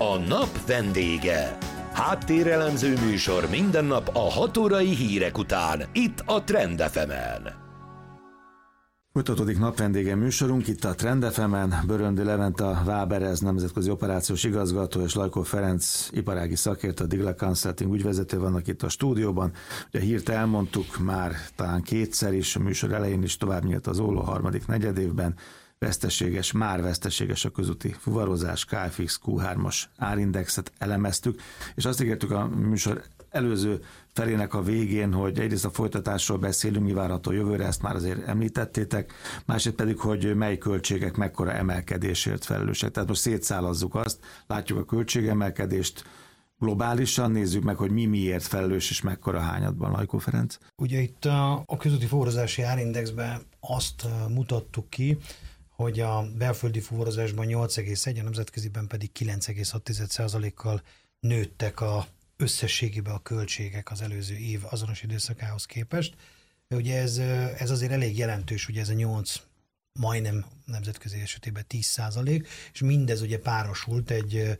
A nap vendége. Háttérelemző műsor minden nap a 6 órai hírek után, itt a Trend FM-en. Folytatódik napvendége műsorunk, itt a Trend FM-en. Böröndi Levente, a Waberez nemzetközi operációs igazgató, és Lajkó Ferenc iparági szakértő, a Digla Consulting ügyvezető vannak itt a stúdióban. Ugye a hírt elmondtuk már talán kétszer is, a műsor elején is, tovább nyílt az olló harmadik negyedévben. Már veszteséges a közúti fuvarozás, KFX Q3-as árindexet elemeztük, és azt ígértük a műsor előző felének a végén, hogy egyrészt a folytatásról beszélünk, mi várható jövőre, ezt már azért említettétek, másrészt pedig, hogy mely költségek mekkora emelkedésért felelősek. Tehát most szétszálazzuk azt, látjuk a költségemelkedést, globálisan nézzük meg, hogy mi miért felelős és mekkora hányadban, Lajkó Ferenc. Ugye itt a közúti fuvarozási árindexben azt mutattuk ki, hogy a belföldi fuvarozásban 8,1, a nemzetköziben pedig 9,6%-kal nőttek összességében a költségek az előző év azonos időszakához képest. Ugye ez azért elég jelentős, ugye ez a 8, majdnem nemzetközi esetében 10%, és mindez ugye párosult egy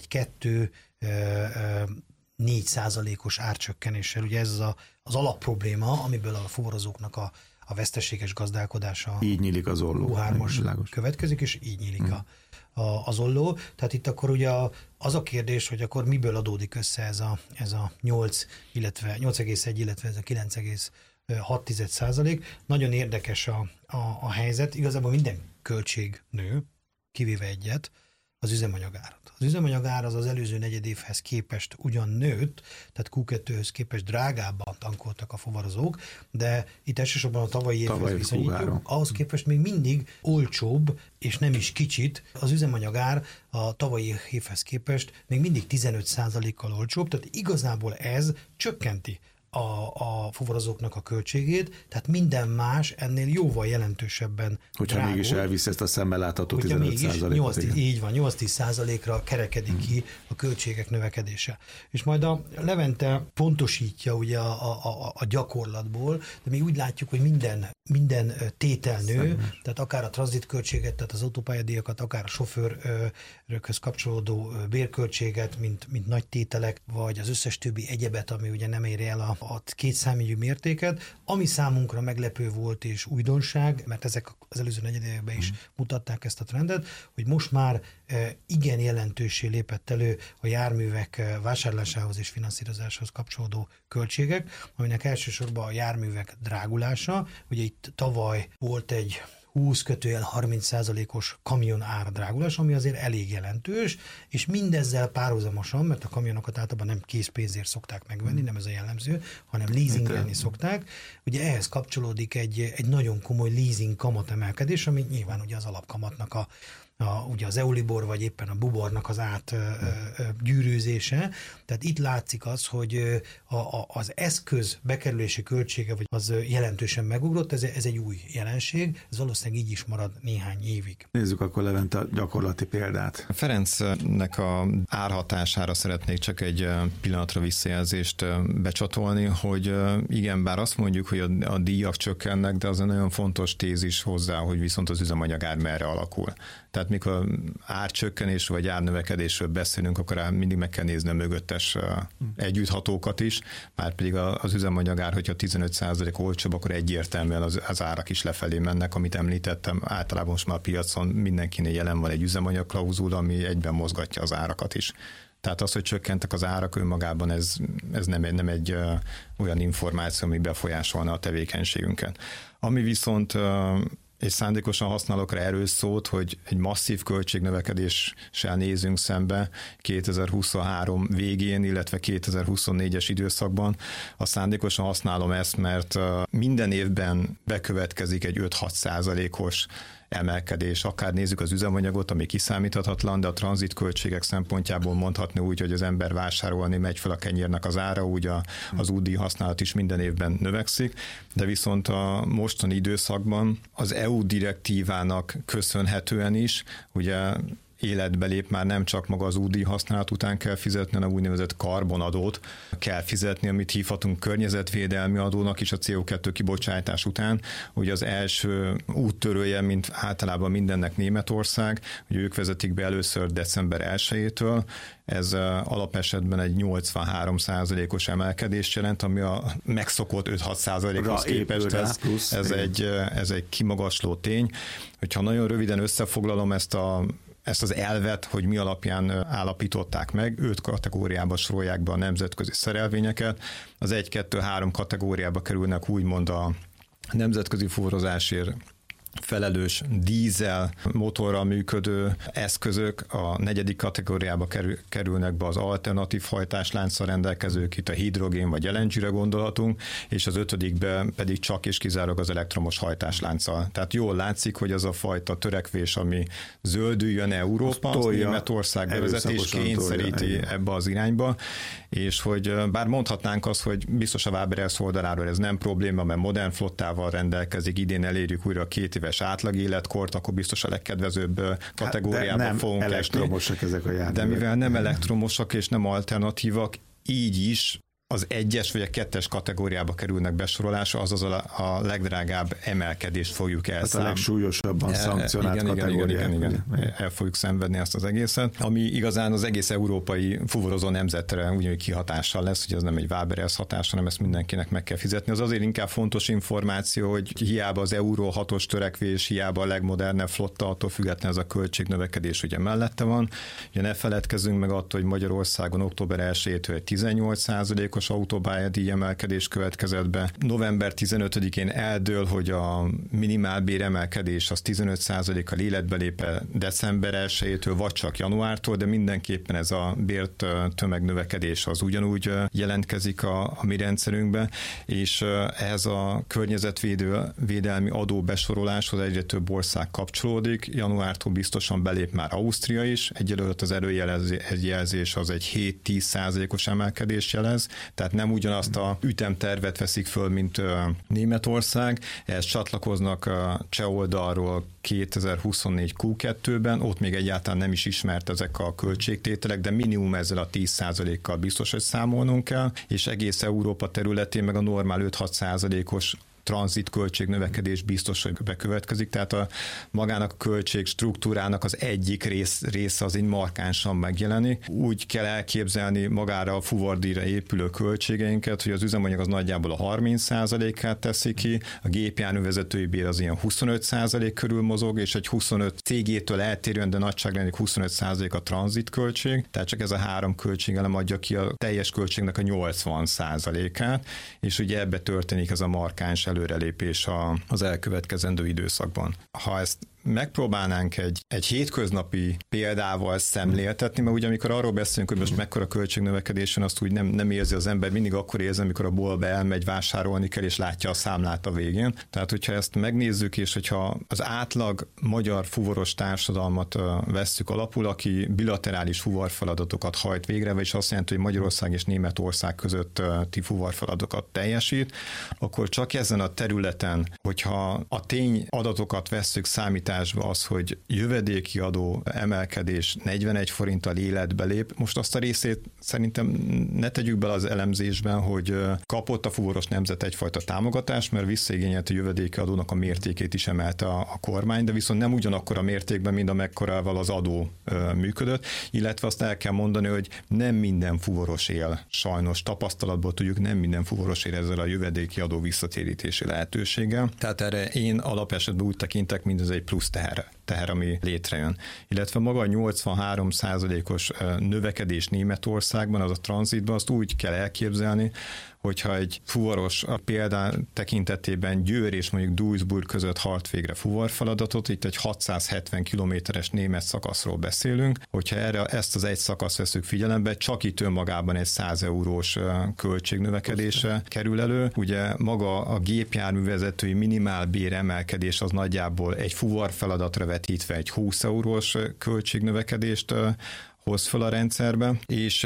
2-4%-os árcsökkenéssel. Ugye ez az alapprobléma, amiből a fuvarozóknak a veszteséges gazdálkodása. Így nyílik az olló. Következik, és így nyílik az olló. Tehát itt akkor ugye az a kérdés, hogy akkor miből adódik össze ez a 8, illetve 8,1, illetve ez a 9,6%. Nagyon érdekes a helyzet. Igazából minden költség nő, kivéve egyet, az üzemanyagárat. Az üzemanyagár az előző negyedévhez képest ugyan nőtt, tehát Q2-höz képest drágábban tankoltak a fuvarozók, de itt elsősorban a tavalyi évhez viszonyítjuk, ahhoz képest még mindig olcsóbb, és nem is kicsit, az üzemanyagár a tavalyi évhez képest még mindig 15%-kal olcsóbb, tehát igazából ez csökkenti a fuvarozóknak a költségét, tehát minden más ennél jóval jelentősebben hogyha drágul. Mégis elvisz ezt a szemmel látható 15%-ot. Így van, 8-10%-ra kerekedik ki a költségek növekedése. És majd a Levente pontosítja ugye a gyakorlatból, de még úgy látjuk, hogy minden tétel nő, tehát akár a tranzitköltséget, tehát az autópályadíjakat, akár a sofőrökhöz kapcsolódó bérköltséget, mint nagy tételek, vagy az összes többi egyebet, ami ugye nem éri el a kétszámjegyű mértéket, ami számunkra meglepő volt és újdonság, mert ezek az előző negyedévekben is mutatták ezt a trendet, hogy most már igen jelentőssé lépett elő a járművek vásárlásához és finanszírozáshoz kapcsolódó költségek, aminek elsősorban a járművek drágulása. Ugye itt tavaly volt egy 20-30%-os kamion árdrágulás, ami azért elég jelentős, és mindezzel párhuzamosan, mert a kamionokat általában nem készpénzért szokták megvenni, nem ez a jellemző, hanem leasingelni szokták. Ugye ehhez kapcsolódik egy nagyon komoly leasing kamatemelkedés, ami nyilván ugye az alapkamatnak ugye az Euribor vagy éppen a Bubornak az átgyűrűzése. Tehát itt látszik az, hogy az eszköz bekerülési költsége vagy az jelentősen megugrott, ez egy új jelenség, ez valószínűleg így is marad néhány évig. Nézzük akkor Levente a gyakorlati példát. Ferencnek a árhatására szeretnék csak egy pillanatra visszajelzést becsatolni, hogy igen, bár azt mondjuk, hogy a díjak csökkennek, de az egy nagyon fontos tézis hozzá, hogy viszont az üzemanyagár merre alakul. Tehát mikor árcsökkenésről vagy árnövekedésről beszélünk, akkor mindig meg kell nézni a mögöttes együtthatókat is, már pedig az üzemanyagár, hogyha 15% olcsóbb, akkor egyértelműen az árak is lefelé mennek, amit említettem, általában most már a piacon mindenkinél jelen van egy üzemanyagklauzula, ami egyben mozgatja az árakat is. Tehát az, hogy csökkentek az árak önmagában, ez nem egy olyan információ, ami befolyásolna a tevékenységünket. Ami viszont és szándékosan használok rá erős szót, hogy egy masszív költségnövekedéssel nézünk szembe 2023 végén, illetve 2024-es időszakban. A szándékosan használom ezt, mert minden évben bekövetkezik egy 5-6%-os emelkedés. Akár nézzük az üzemanyagot, ami kiszámíthatatlan, de a tranzitköltségek szempontjából mondhatni úgy, hogy az ember vásárolni megy fel a kenyérnek az ára, úgy az útdíj használat is minden évben növekszik, de viszont a mostani időszakban az EU direktívának köszönhetően is, ugye életbe lép, már nem csak maga az útdíj használat után kell fizetni, hanem úgynevezett karbonadót kell fizetni, amit hívhatunk környezetvédelmi adónak is a CO2 kibocsátás után. Ugye az első úttörője, mint általában mindennek Németország, hogy ők vezetik be először december 1-től, ez alapesetben egy 83%-os emelkedést jelent, ami a megszokott 5-6%-hoz képest. Ez egy kimagasló tény. Hogyha nagyon röviden összefoglalom ezt az elvet, hogy mi alapján állapították meg, 5 kategóriába sorolják be a nemzetközi szerelvényeket. Az 1-2-3 kategóriába kerülnek úgymond a nemzetközi fuvarozásért felelős dízel motorral működő eszközök, a 4. kategóriába kerülnek be az alternatív hajtáslánccal rendelkezők, itt a hidrogén vagy LNG-re gondolhatunk, és az 5. pedig csak és kizárólag az elektromos hajtáslánccal. Tehát jól látszik, hogy az a fajta törekvés, ami zöldüljön Európa, az Németország bevezetés kényszeríti ebbe az irányba, és hogy bár mondhatnánk azt, hogy biztos a Waberers oldaláról ez nem probléma, mert modern flottával rendelkezik, idén elérjük újra a 2 éves átlag életkort, akkor biztos a legkedvezőbb kategóriában fogunk esni. Elektromosak ezek a járművek. De mivel nem elektromosak és nem alternatívak, így is az 1-es vagy a 2-es kategóriába kerülnek besorolásra, azaz a legdrágább emelkedést fogjuk elszámolni. A legsúlyosabban szankcionált kategóriák. Igen. El fogjuk szenvedni ezt az egészet, ami igazán az egész európai fuvarozó nemzetre ugyanúgy kihatással lesz, hogy ez nem egy Waberers hatás, hanem ezt mindenkinek meg kell fizetni. Az azért inkább fontos információ, hogy hiába az Euró 6-os törekvés, hiába a legmodernebb flotta, attól függetlenül ez a költségnövekedés ugye mellette van. Ugye ne feledkezzünk meg attól, hogy Magyarországon október 1-től 18%-os autópályadíj emelkedés következett be. November 15-én eldől, hogy a minimálbér emelkedés az 15%-kal életbe lép december 1-től, vagy csak januártól, de mindenképpen ez a bért tömegnövekedés az ugyanúgy jelentkezik a mi rendszerünkbe, és ehhez a környezetvédelmi adó besoroláshoz egyre több ország kapcsolódik. Januártól biztosan belép már Ausztria is, egyelőre az előjelzés az egy 7-10%-os emelkedést jelez, tehát nem ugyanazt a ütemtervet veszik föl, mint Németország. Ehhez csatlakoznak a cseh oldalról 2024 Q2-ben, ott még egyáltalán nem is ismert ezek a költségtételek, de minimum ezzel a 10%-kal biztos, hogy számolnunk kell, és egész Európa területén meg a normál 5-6%-os tranzit költségnövekedés biztos, hogy bekövetkezik, tehát magának a költség struktúrának az egyik része az így markánsan megjelenik. Úgy kell elképzelni magára a fuvardíjra épülő költségeinket, hogy az üzemanyag az nagyjából a 30%-át teszi ki, a gépjárművezetői bér az ilyen 25% körül mozog, és egy 25 cégétől eltérően, de nagyságrendileg 25% a tranzit költség, tehát csak ez a 3 költségelem adja ki a teljes költségnek a 80%-át, és ugye ebbe történik ez a markáns előrelépés az elkövetkezendő időszakban. Ha ezt megpróbálnánk egy hétköznapi példával szemléltetni, mert ugye amikor arról beszélünk, hogy most mekkora költségnövekedés van, azt úgy nem érzi az ember, mindig akkor érzi, amikor a boltba elmegy, vásárolni kell, és látja a számlát a végén. Tehát, hogyha ezt megnézzük, és hogyha az átlag magyar fuvaros társadalmat vesszük alapul, aki bilaterális fuvarfeladatokat hajt végre, vagyis azt jelenti, hogy Magyarország és Németország közötti fuvarfeladatokat teljesít, akkor csak ezen a területen, hogyha a tényadatokat vesszük számításba, az, hogy jövedéki adó emelkedés 41 forinttal életbe lép. Most azt a részét szerintem ne tegyük bele az elemzésben, hogy kapott a fuvaros nemzet egyfajta támogatást, mert visszaigényelt a jövedéki adónak a mértékét is emelte a kormány, de viszont nem ugyanakkor a mértékben, mint amekkorával az adó működött, illetve azt el kell mondani, hogy nem minden fuvaros él. Sajnos tapasztalatból tudjuk, nem minden fuvaros él ezzel a jövedéki adó visszatérítési lehetőséggel. Tehát erre én alapesetben úgy tekintek, mint ez egy plusz teher, ami létrejön. Illetve maga a 83%-os növekedés Németországban, az a tranzitban, azt úgy kell elképzelni, hogyha egy fuvaros a példán tekintetében Győr és mondjuk Duisburg között hajt végre fuvarfeladatot, itt egy 670 kilométeres német szakaszról beszélünk, hogyha ezt az egy szakaszt veszük figyelembe, csak itt önmagában egy 100 eurós költségnövekedése kerül elő. Ugye maga a gépjárművezetői minimálbér emelkedés az nagyjából egy fuvarfeladatra vetítve egy 20 eurós költségnövekedést hoz fel a rendszerbe, és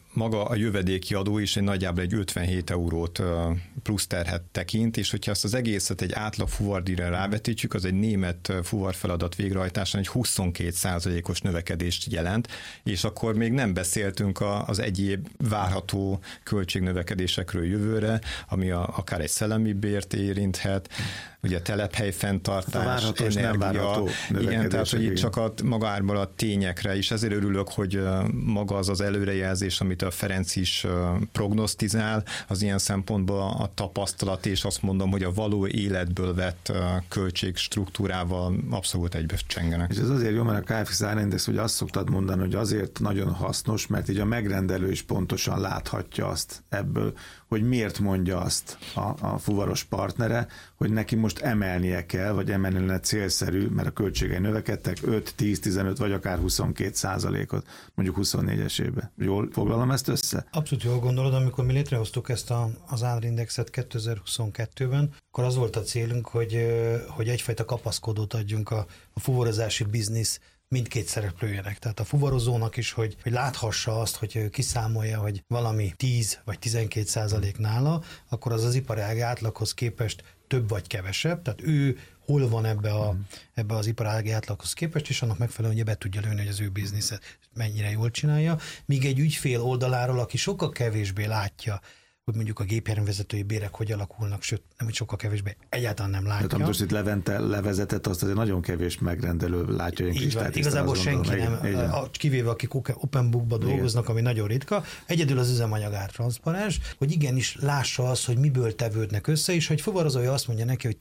maga a jövedéki adó is nagyjából egy 57 eurót plusz terhet tekint, és hogyha ezt az egészet egy átlag fuvardíjra rávetítjük, az egy német fuvarfeladat végrehajtásán egy 22%-os növekedést jelent, és akkor még nem beszéltünk az egyéb várható költségnövekedésekről jövőre, ami akár egy szellemi bért érinthet, ugye telephely fenntartás, energia, igen, tehát hogy itt csak magából a tényekre is, ezért örülök, hogy maga az előrejelzés, amit a Ferenc is prognosztizál, az ilyen szempontból a tapasztalat, és azt mondom, hogy a való életből vett költségstruktúrával abszolút egybecsengenek. És ez azért jó, mert a KFX árindex, hogy azt szoktad mondani, hogy azért nagyon hasznos, mert így a megrendelő is pontosan láthatja azt ebből, hogy miért mondja azt a fuvaros partnere, hogy neki most emelnie kell, vagy emelni lenne célszerű, mert a költségei növekedtek 5, 10, 15 vagy akár 22%-ot, mondjuk 24-es évben. Jól foglalom ezt össze? Abszolút jól gondolod, amikor mi létrehoztuk ezt az árindexet 2022-ben, akkor az volt a célunk, hogy egyfajta kapaszkodót adjunk a fuvarozási biznisz mindkét szereplőjének. Tehát a fuvarozónak is, hogy láthassa azt, hogy kiszámolja, hogy valami 10 vagy 12% nála, akkor az iparág átlaghoz képest több vagy kevesebb, tehát ő hol van ebbe az iparági átlaghoz képest, és annak megfelelően be tudja lőni, hogy az ő bizniszet mennyire jól csinálja, míg egy ügyfél oldaláról, aki sokkal kevésbé látja, hogy mondjuk a gépjárművezetői bérek hogy alakulnak, sőt, nem, hogy sokkal kevésbé, egyáltalán nem látja. Tehát most itt Levente levezetett, azt azért nagyon kevés megrendelő látja. Igazából senki nem, kivéve akik open bookba dolgoznak, ami nagyon ritka. Egyedül az üzemanyagár transzparens, hogy igenis lássa azt, hogy miből tevődnek össze, és hogy fuvarozója azt mondja neki, hogy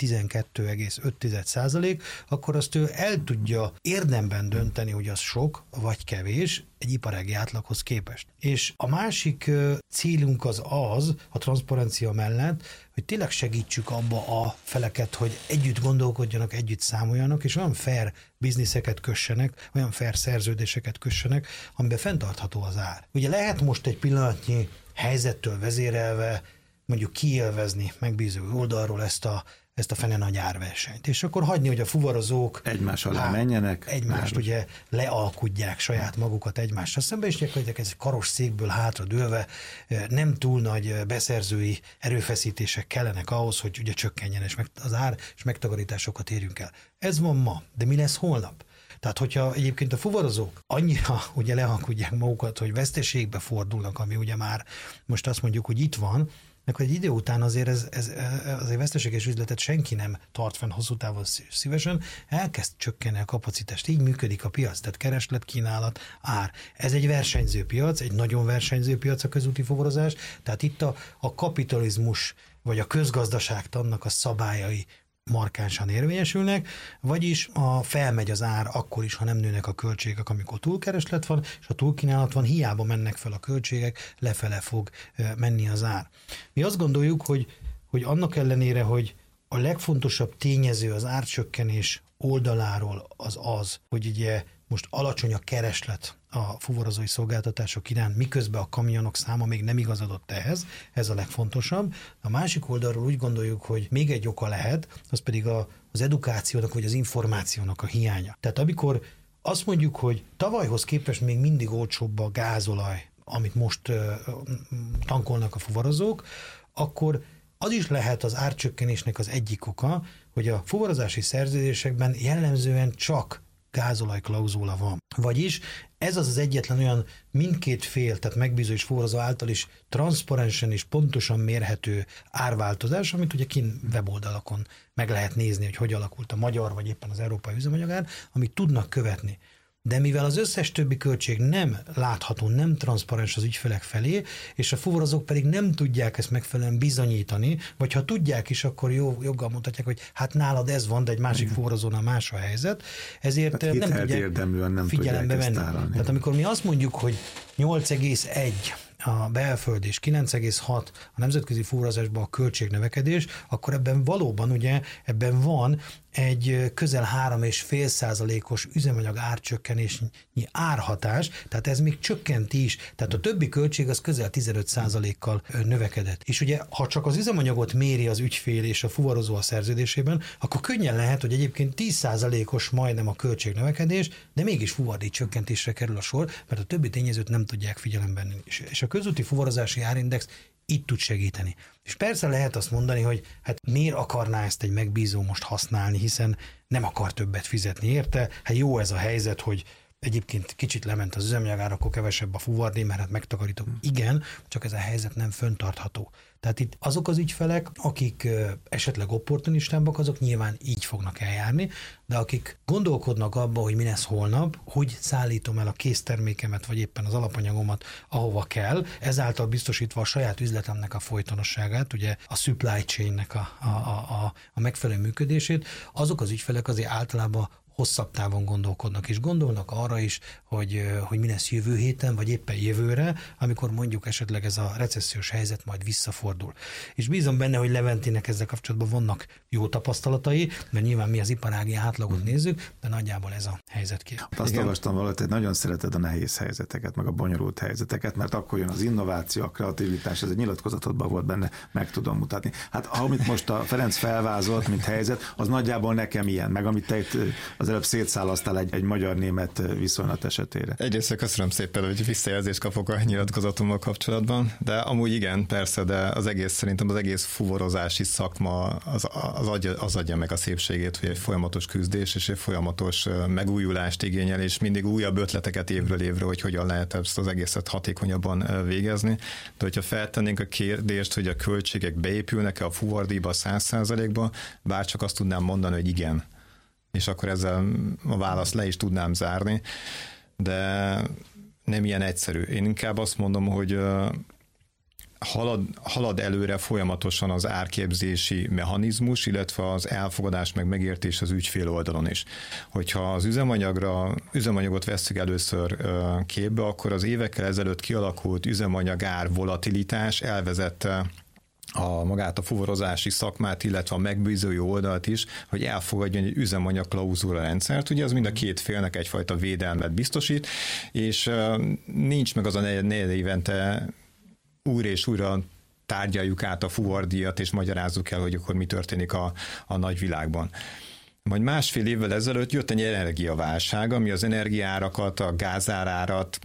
12,5%, akkor azt ő el tudja érdemben dönteni, hogy az sok vagy kevés, egy iparági átlaghoz képest. És a másik célunk az a transzparencia mellett, hogy tényleg segítsük abba a feleket, hogy együtt gondolkodjanak, együtt számoljanak, és olyan fair bizniszeket kössenek, olyan fair szerződéseket kössenek, amiben fenntartható az ár. Ugye lehet most egy pillanatnyi helyzettől vezérelve mondjuk kiélvezni megbízó oldalról ezt a fene nagy árversenyt. És akkor hagyni, hogy a fuvarozók egymás alá menjenek. Egymást ugye lealkudják saját magukat egymással szembe, és gyakorlatilag ez egy karos székből hátra dőlve nem túl nagy beszerzői erőfeszítések kellenek ahhoz, hogy ugye csökkenjen és az ár és megtakarításokat érjünk el. Ez van ma, de mi lesz holnap? Tehát, hogyha egyébként a fuvarozók annyira ugye lealkudják magukat, hogy veszteségbe fordulnak, ami ugye már most azt mondjuk, hogy itt van, akkor egy idő után azért ez veszteséges üzletet senki nem tart fenn hosszú távon szívesen, elkezd csökkenni a kapacitást. Így működik a piac, tehát kereslet, kínálat, ár. Ez egy versenyző piac, egy nagyon versenyző piac a közúti fuvarozás, tehát itt a kapitalizmus vagy a közgazdaságtannak a szabályai markánsan érvényesülnek, vagyis felmegy az ár akkor is, ha nem nőnek a költségek, amikor túlkereslet van, és ha túlkínálat van, hiába mennek fel a költségek, lefele fog menni az ár. Mi azt gondoljuk, hogy annak ellenére, hogy a legfontosabb tényező az árcsökkenés oldaláról az, hogy ugye most alacsony a kereslet a fuvarozói szolgáltatások iránt, miközben a kamionok száma még nem igazodott ehhez, ez a legfontosabb. A másik oldalról úgy gondoljuk, hogy még egy oka lehet, az pedig az edukációnak vagy az információnak a hiánya. Tehát amikor azt mondjuk, hogy tavalyhoz képest még mindig olcsóbb a gázolaj, amit most tankolnak a fuvarozók, akkor az is lehet az árcsökkenésnek az egyik oka, hogy a fuvarozási szerződésekben jellemzően csak gázolajklauzula van. Vagyis ez az egyetlen olyan mindkét fél, tehát megbízó és fuvarozó által is transzparensen és pontosan mérhető árváltozás, amit ugye kint weboldalakon meg lehet nézni, hogy alakult a magyar vagy éppen az európai üzemanyagár, amit tudnak követni. De mivel az összes többi költség nem látható, nem transzparens az ügyfelek felé, és a fuvarozók pedig nem tudják ezt megfelelően bizonyítani, vagy ha tudják is, akkor joggal mondhatják, hogy hát nálad ez van, de egy másik fuvarozónnal más a helyzet, ezért hát nem tudják figyelembe venni. Tehát amikor mi azt mondjuk, hogy 8,1 a belföld és 9,6 a nemzetközi fuvarozásban a költségnövekedés, akkor ebben valóban ugye ebben van egy közel 3,5%-os üzemanyag árcsökkenésnyi árhatás, tehát ez még csökkenti is, tehát a többi költség az közel 15%-kal növekedett. És ugye, ha csak az üzemanyagot méri az ügyfél és a fuvarozó a szerződésében, akkor könnyen lehet, hogy egyébként 10%-os majdnem a költségnövekedés, de mégis fuvardíj csökkentésre kerül a sor, mert a többi tényezőt nem tudják figyelembe venni. És a közúti fuvarozási árindex itt tud segíteni. És persze lehet azt mondani, hogy hát miért akarná ezt egy megbízó most használni, hiszen nem akar többet fizetni érte. Hát jó ez a helyzet, hogy egyébként kicsit lement az üzemanyagár, akkor kevesebb a fuvardíj, mert hát megtakarítok. Igen, csak ez a helyzet nem fenntartható. Tehát itt azok az ügyfelek, akik esetleg opportunistábbak, azok nyilván így fognak eljárni, de akik gondolkodnak abba, hogy mi lesz holnap, hogy szállítom el a késztermékemet, vagy éppen az alapanyagomat, ahova kell, ezáltal biztosítva a saját üzletemnek a folytonosságát, ugye a supply chainnek a megfelelő működését, azok az ügyfelek azért általában hosszabb távon gondolkodnak, és gondolnak arra is, hogy mi lesz jövő héten, vagy éppen jövőre, amikor mondjuk esetleg ez a recessziós helyzet majd visszafordul. És bízom benne, hogy Leventének ezzel kapcsolatban vannak jó tapasztalatai, mert nyilván mi az iparági átlagot nézzük, de nagyjából ez a helyzetkép. Azt olvastam valahogy, hogy nagyon szereted a nehéz helyzeteket, meg a bonyolult helyzeteket, mert akkor jön az innováció, a kreativitás, ez egy nyilatkozatodban volt benne, meg tudom mutatni. Hát amit most a Ferenc felvázolt, mint helyzet, az nagyjából nekem ilyen, meg amit te itt az előbb szétszálasztál egy magyar-német viszonylat esetére. Egyrészt köszönöm szépen, hogy visszajelzést kapok a nyilatkozatommal kapcsolatban, de amúgy igen, persze, de szerintem az egész fuvorozási szakma az adja meg a szépségét, hogy egy folyamatos küzdés és egy folyamatos megújulást igényel, és mindig újabb ötleteket évről évre, hogy hogyan lehet ezt az egészet hatékonyabban végezni. De hogyha feltennénk a kérdést, hogy a költségek beépülnek-e a fuvardíjba 100%-ba, bár csak azt tudnám mondani, hogy igen. És akkor ezzel a választ le is tudnám zárni, de nem ilyen egyszerű. Én inkább azt mondom, hogy halad előre folyamatosan az árképzési mechanizmus, illetve az elfogadás meg megértés az ügyfél oldalon is. Hogyha az üzemanyagot vesszük először képbe, akkor az évekkel ezelőtt kialakult üzemanyagár volatilitás elvezette magát a fuvorozási szakmát, illetve a megbízói oldalt is, hogy elfogadjon egy üzemanyag klauzula rendszert. Ugye az mind a két félnek egyfajta védelmet biztosít, és nincs meg az a negyed évente újra és újra tárgyaljuk át a fuvardíjat, és magyarázzuk el, hogy akkor mi történik a nagyvilágban. Majd másfél évvel ezelőtt jött egy energiaválság, ami az energiaárakat, a gázárárat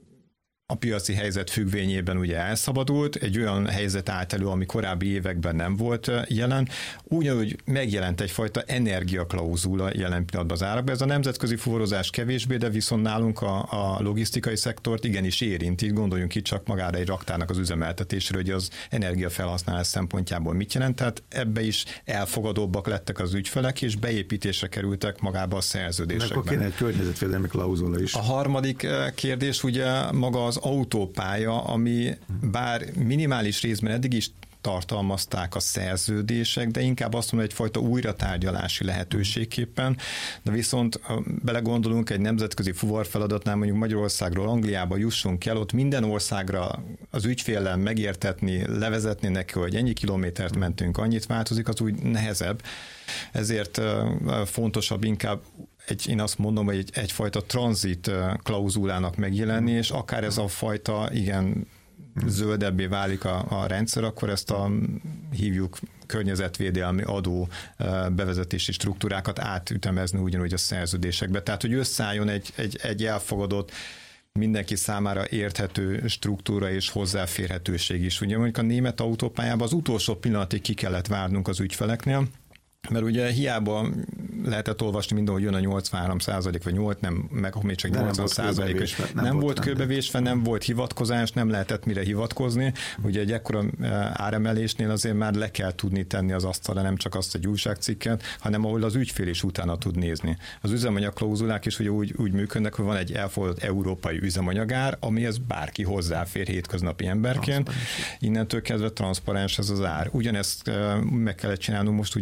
a piaci helyzet függvényében ugye elszabadult, egy olyan helyzet állt elő, ami korábbi években nem volt jelen, ugyanúgy megjelent egyfajta energiaklauzula jelen pillanatban az árakban. Ez a nemzetközi fuvarozás kevésbé, de viszont nálunk a logisztikai szektort igenis érinti. Gondoljunk itt csak magára egy raktárnak az üzemeltetésre, hogy az energiafelhasználás szempontjából mit jelent. Tehát ebbe is elfogadóbbak lettek az ügyfelek, és beépítésre kerültek magába a szerződésekben. Akkor kéne egy környezetvédelmi klauzula is. A harmadik kérdés ugye maga az autópálya, ami bár minimális részben eddig is tartalmazták a szerződések, de inkább azt mondom, egyfajta újratárgyalási lehetőségképpen, de viszont belegondolunk egy nemzetközi fuvarfeladatnál, mondjuk Magyarországról Angliába jussunk el, ott minden országra az ügyféllel megértetni, levezetni neki, hogy ennyi kilométert mentünk, annyit változik, az úgy nehezebb. Ezért fontosabb inkább én azt mondom, hogy egyfajta tranzit klauzulának megjelenni, és akár ez a fajta, igen, zöldebbé válik a rendszer, akkor ezt hívjuk környezetvédelmi adó bevezetési struktúrákat átütemezni ugyanúgy a szerződésekbe. Tehát, hogy összeálljon egy elfogadott, mindenki számára érthető struktúra és hozzáférhetőség is. Ugye mondjuk a német autópályában az utolsó pillanatig ki kellett várnunk az ügyfeleknél, mert ugye hiába lehetett olvasni mindenhol, hogy jön a 83% vagy 8, nem, meg még csak 80%, nem volt körbevésve, nem volt hivatkozás, nem lehetett mire hivatkozni. Ugye egy ekkora áremelésnél azért már le kell tudni tenni az asztalra, nem csak azt egy újságcikket, hanem ahol az ügyfél is utána tud nézni. Az üzemanyagklauzulák is ugye úgy működnek, hogy van egy elfogadott európai üzemanyagár, amihez bárki hozzáfér hétköznapi emberként. Innentől kezdve transzparens ez az ár. Ugyanezt meg kellett csinálnunk most ugyanúgy az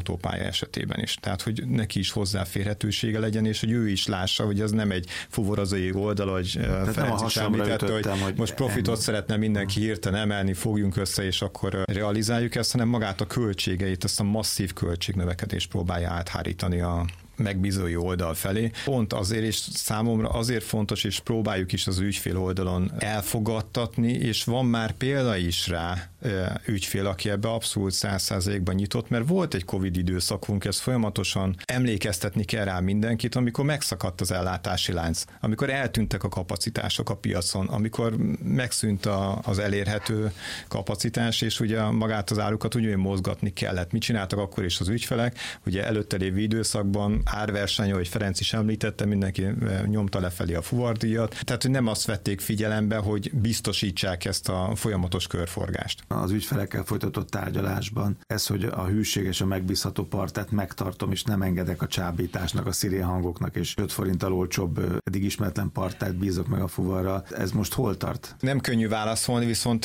autópálya esetében is. Tehát, hogy neki is hozzáférhetősége legyen, és hogy ő is lássa, hogy ez nem egy fuvarozói oldal, hogy Ferenc is említette, hogy most profitot szeretne mindenki hirtelen emelni, fogjunk össze, és akkor realizáljuk ezt, hanem magát a költségeit, ezt a masszív költségnövekedést próbálja áthárítani a megbízói oldal felé. Pont azért, és számomra azért fontos, és próbáljuk is az ügyfél oldalon elfogadtatni, és van már példa is rá ügyfél, aki ebbe abszolút 100%-ban nyitott, mert volt egy Covid időszakunk, ezt folyamatosan emlékeztetni kell rá mindenkit, amikor megszakadt az ellátási lánc, amikor eltűntek a kapacitások a piacon, amikor megszűnt az elérhető kapacitás, és ugye magát az árukat úgy mozgatni kellett. Mit csináltak akkor is az ügyfelek? Ugye előtte lévő időszakban árverseny, ahogy Ferenc is említette, mindenki nyomta lefelé a fuvardíjat, tehát hogy nem azt vették figyelembe, hogy biztosítsák ezt a folyamatos körforgást. Az ügyfelekkel folytatott tárgyalásban ez, hogy a hűség és a megbízható partát megtartom, és nem engedek a csábításnak, a szirén hangoknak, és 5 forinttal olcsóbb, eddig ismeretlen partát bízok meg a fuvarra. Ez most hol tart? Nem könnyű válaszolni, viszont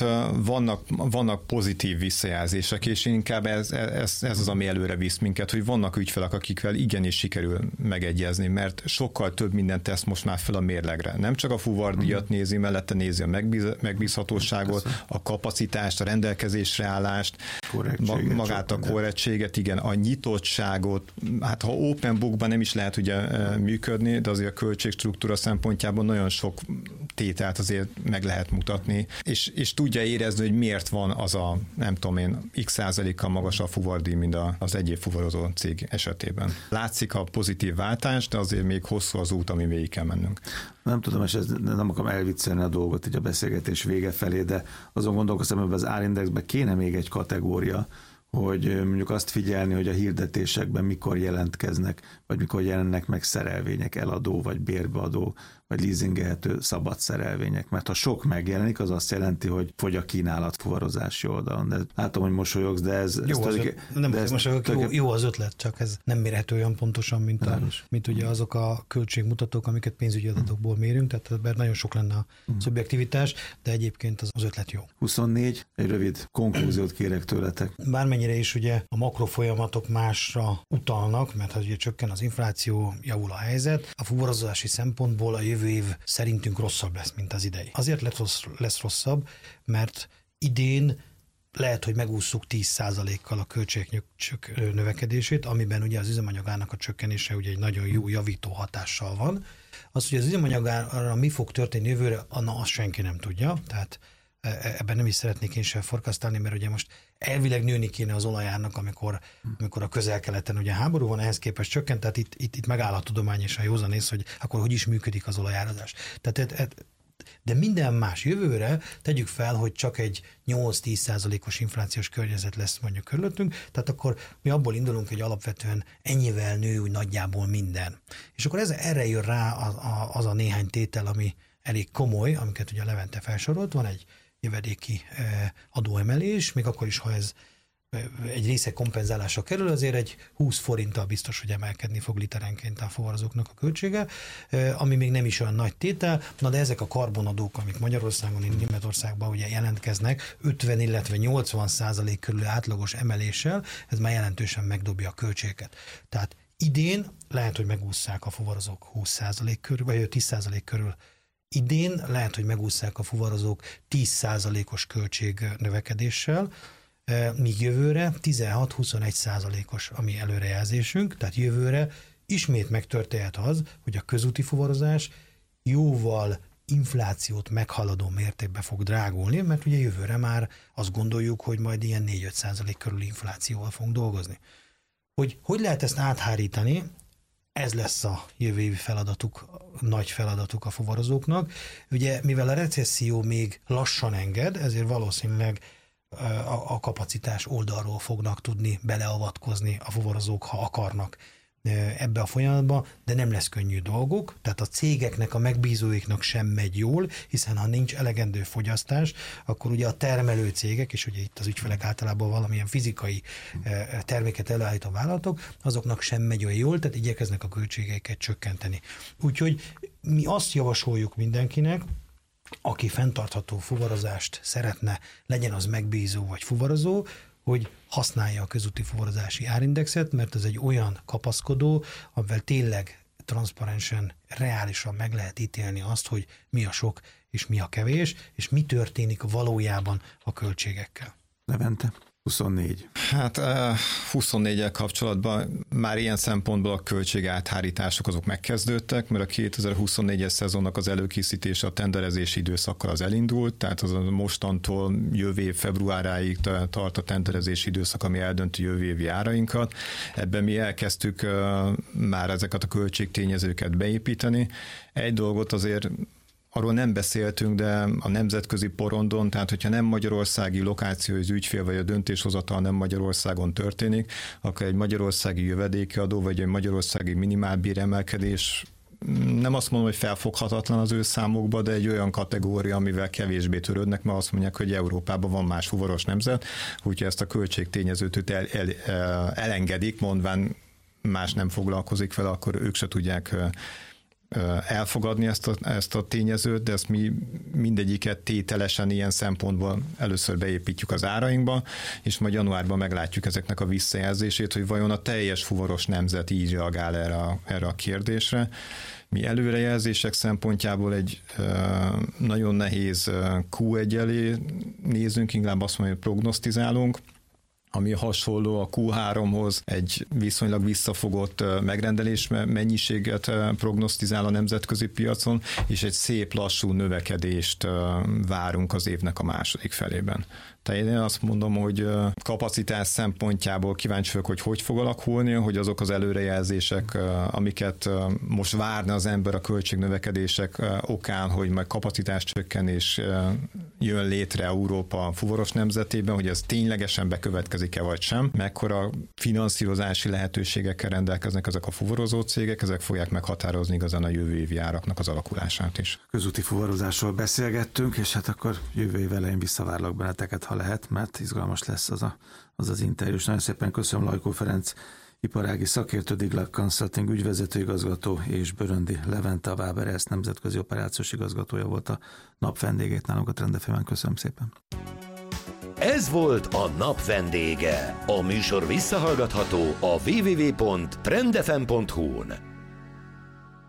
vannak pozitív visszajelzések, és inkább ez az, ami előre visz minket, hogy vannak ügyfelek, akikvel igenis sikerül megegyezni, mert sokkal több mindent tesz most már fel a mérlegre. Nem csak a fuvardíjat nézi, mellette nézi a megbízhatóságot, a kapacitást, a rendelkezésre állást, magát a korrektséget, igen, a nyitottságot. Hát ha open bookban nem is lehet ugye működni, de azért a költségstruktúra szempontjából nagyon sok tételt azért meg lehet mutatni, és tudja érezni, hogy miért van az a, nem tudom én, x% magasabb fuvardíj, mint az egyéb fuvarozó cég esetében. Látszik a pozitív váltás, de azért még hosszú az út, ami végig kell mennünk. Nem tudom, és nem akarom elviccelni a dolgot így a beszélgetés vége felé, de azon gondolkoztam, hogy az árindexben kéne még egy kategória, hogy mondjuk azt figyelni, hogy a hirdetésekben mikor jelentkeznek, vagy mikor jelennek meg szerelvények, eladó, vagy bérbeadó, vagy leasingelhető szabad szerelvények. Mert ha sok megjelenik, az azt jelenti, hogy fogy a kínálat fuvarozási oldalon. De látom, hogy mosolyogsz, de ez... Jó az ötlet, csak ez nem mérhető olyan pontosan, mint ugye azok a költségmutatók, amiket pénzügyi adatokból mérünk, tehát ebben nagyon sok lenne a szubjektivitás, de egyébként az ötlet jó. 24, egy rövid konklúziót kérek tőletek. Bármennyire is ugye a makrofolyamatok másra utalnak, mert ha ugye csökken az infláció, javul a helyzet, a fuvarozási szempontból a jövő év szerintünk rosszabb lesz, mint az idei. Azért lesz rosszabb, mert idén lehet, hogy megússzuk 10%-kal a költségek növekedését, amiben ugye az üzemanyagának a csökkenése ugye egy nagyon jó javító hatással van. Az, hogy az üzemanyagára mi fog történni jövőre, azt senki nem tudja, tehát ebben nem is szeretnék én sem forecastálni, mert ugye most elvileg nőni kéne az olajárnak, amikor a Közel-Keleten ugye háború van, ehhez képest csökkent, tehát itt megáll a tudomány és a józanész, hogy akkor hogy is működik az olajárazás. De minden más jövőre tegyük fel, hogy csak egy 8-10%-os inflációs környezet lesz mondjuk körülöttünk, tehát akkor mi abból indulunk, hogy alapvetően ennyivel nő úgy nagyjából minden. És akkor erre jön rá az a néhány tétel, ami elég komoly, amiket ugye Levente felsorolt, van egy jövedéki adóemelés, még akkor is, ha ez egy része kompenzálásra kerül, azért egy 20 forinttal biztos, hogy emelkedni fog literenként a fuvarozóknak a költsége, ami még nem is olyan nagy tétel, de ezek a karbonadók, amik Magyarországon, Németországban ugye jelentkeznek, 50, illetve 80% körül átlagos emeléssel, ez már jelentősen megdobja a költségeket. Tehát idén lehet, hogy megússzák a fuvarozók 20% körül, vagy 10% körül. Idén lehet, hogy megússzák a fuvarozók 10%-os költségnövekedéssel, míg jövőre 16-21%-os a mi előrejelzésünk, tehát jövőre ismét megtörténhet az, hogy a közúti fuvarozás jóval inflációt meghaladó mértékben fog drágulni, mert ugye jövőre már azt gondoljuk, hogy majd ilyen 4-5% körül inflációval fogunk dolgozni. Hogy lehet ezt áthárítani? Ez lesz a jövő évi feladatuk, nagy feladatuk a fuvarozóknak. Ugye, mivel a recesszió még lassan enged, ezért valószínűleg a kapacitás oldalról fognak tudni beleavatkozni a fuvarozók, ha akarnak ebbe a folyamatba, de nem lesz könnyű dolguk, tehát a cégeknek, a megbízóiknak sem megy jól, hiszen ha nincs elegendő fogyasztás, akkor ugye a termelő cégek, és ugye itt az ügyfelek általában valamilyen fizikai terméket előállító vállalatok, azoknak sem megy olyan jól, tehát igyekeznek a költségeiket csökkenteni. Úgyhogy mi azt javasoljuk mindenkinek, aki fenntartható fuvarozást szeretne, legyen az megbízó vagy fuvarozó, hogy használja a közúti fuvarozási árindexet, mert ez egy olyan kapaszkodó, amivel tényleg transzparensen, reálisan meg lehet ítélni azt, hogy mi a sok és mi a kevés, és mi történik valójában a költségekkel. Levente. 24. Hát 24-el kapcsolatban már ilyen szempontból a költségáthárítások azok megkezdődtek, mert a 2024-es szezonnak az előkészítése a tenderezési időszakkal az elindult, tehát az mostantól jövő év februáráig tart a tenderezési időszak, ami eldönti jövő évi árainkat. Ebben mi elkezdtük már ezeket a költségtényezőket beépíteni. Egy dolgot azért arról nem beszéltünk, de a nemzetközi porondon, tehát hogyha nem magyarországi lokáció, az ügyfél vagy a döntéshozatal nem Magyarországon történik, akkor egy magyarországi jövedéki adó, vagy egy magyarországi minimálbéremelkedés nem azt mondom, hogy felfoghatatlan az ő számukba, de egy olyan kategória, amivel kevésbé törődnek, mert azt mondják, hogy Európában van más fuvaros nemzet, úgyhogy ezt a költségtényezőt elengedik, mondván más nem foglalkozik vele, akkor ők se tudják elfogadni ezt a tényezőt, de ezt mi mindegyiket tételesen ilyen szempontból először beépítjük az árainkba, és majd januárban meglátjuk ezeknek a visszajelzését, hogy vajon a teljes fuvaros nemzet így reagál erre a kérdésre. Mi előrejelzések szempontjából egy nagyon nehéz Q1 elé nézünk, inkább azt mondjuk, hogy prognosztizálunk, ami hasonló a Q3-hoz, egy viszonylag visszafogott megrendelés mennyiséget prognosztizál a nemzetközi piacon, és egy szép lassú növekedést várunk az évnek a második felében. Tehát én azt mondom, hogy kapacitás szempontjából kíváncsi vagyok, hogy fog alakulni, hogy azok az előrejelzések, amiket most várna az ember a költségnövekedések okán, hogy majd kapacitás csökkenés jön létre Európa fuvaros nemzetében, hogy ez ténylegesen bekövetkezik-e vagy sem, mekkora finanszírozási lehetőségekkel rendelkeznek ezek a fuvarozó cégek, ezek fogják meghatározni igazán a jövő évi áraknak az alakulását is. Közúti fuvarozásról beszélgettünk, és hát akkor jövő év elején visszavárlak benneteket, ha lehet, mert izgalmas lesz az interjú. Nagyon szépen köszönöm Lajkó Ferenc iparági szakértő, Diglak Consulting ügyvezető igazgató, és Böröndi Levente, a Waberers nemzetközi operációs igazgatója volt a nap vendégét nálunk a Trend FM-en. Köszönöm szépen. Ez volt a nap vendége. A műsor visszahallgatható a www.trendfm.hu-n.